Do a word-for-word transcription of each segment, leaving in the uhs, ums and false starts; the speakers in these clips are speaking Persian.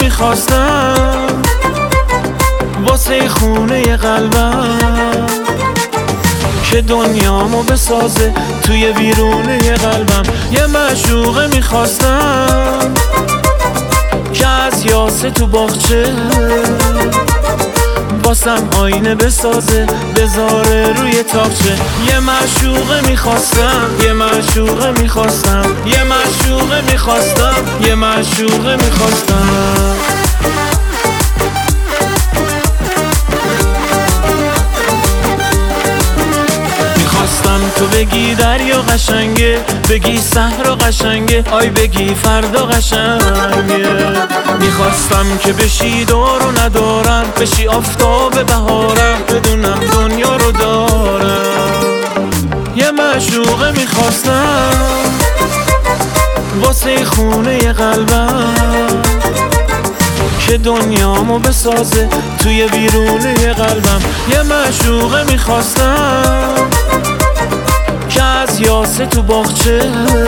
میخواستم واسه خونه قلبم که دنیامو بسازه توی ویرونه قلبم. یه معشوقه میخواستم که از یاسه تو باغچه واسم آینه بسازه بذاره روی تاقچه. یه معشوقه میخواستم یه معشوقه میخواستم یه معشوقه میخواستم یه معشوقه میخواستم میخواستم تو بگی دریا قشنگه، بگی صحرا قشنگه، آی بگی فردا قشنگه. میخواستم که بشی دار و ندارم، بشی آفتاب بهارم، بدونم دنیا رو دارم. یه معشوقه میخواستم واسه خونه قلبم که دنیامو بسازه توی ویرونه قلبم. یه معشوقه میخواستم که از یاسه تو باغچه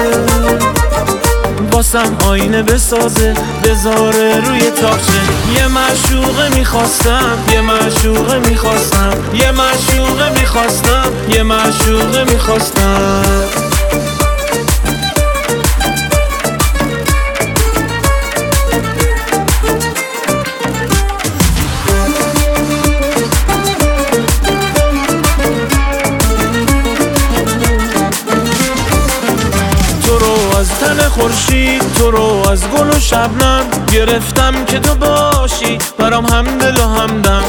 واسم آینه بسازه بذاره روی تاقچه. یه معشوقه میخواستم یه معشوقه میخواستم یه معشوقه میخواستم یه معشوقه میخواستم از تن خورشید، تو رو از گل و شبنم گرفتم که تو باشی برام همدل و همدم.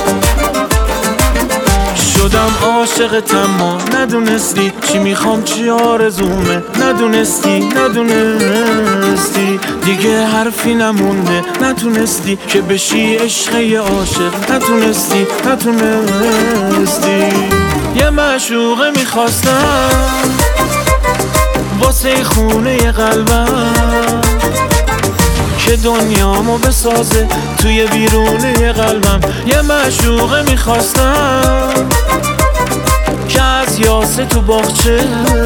شدم عاشقت اما ندونستی چی میخوام چی آرزومه، ندونستی ندونستی دیگه حرفی نمونده، نتونستی که بشی عشق یه عاشق، نتونستی نتونستی. یه معشوقه میخواستم واسه خونه قلبم که دنیامو بسازه توی ویرونه قلبم. یه معشوقه میخواستم که از یاسه تو باغچه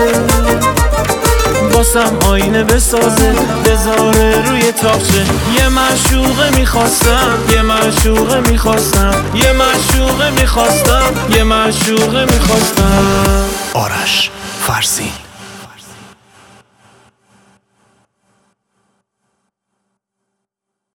واسم آینه بسازه بذاره روی تاقچه. یه معشوقه میخواستم یه معشوقه میخواستم یه معشوقه میخواستم یه معشوقه میخواستم آرش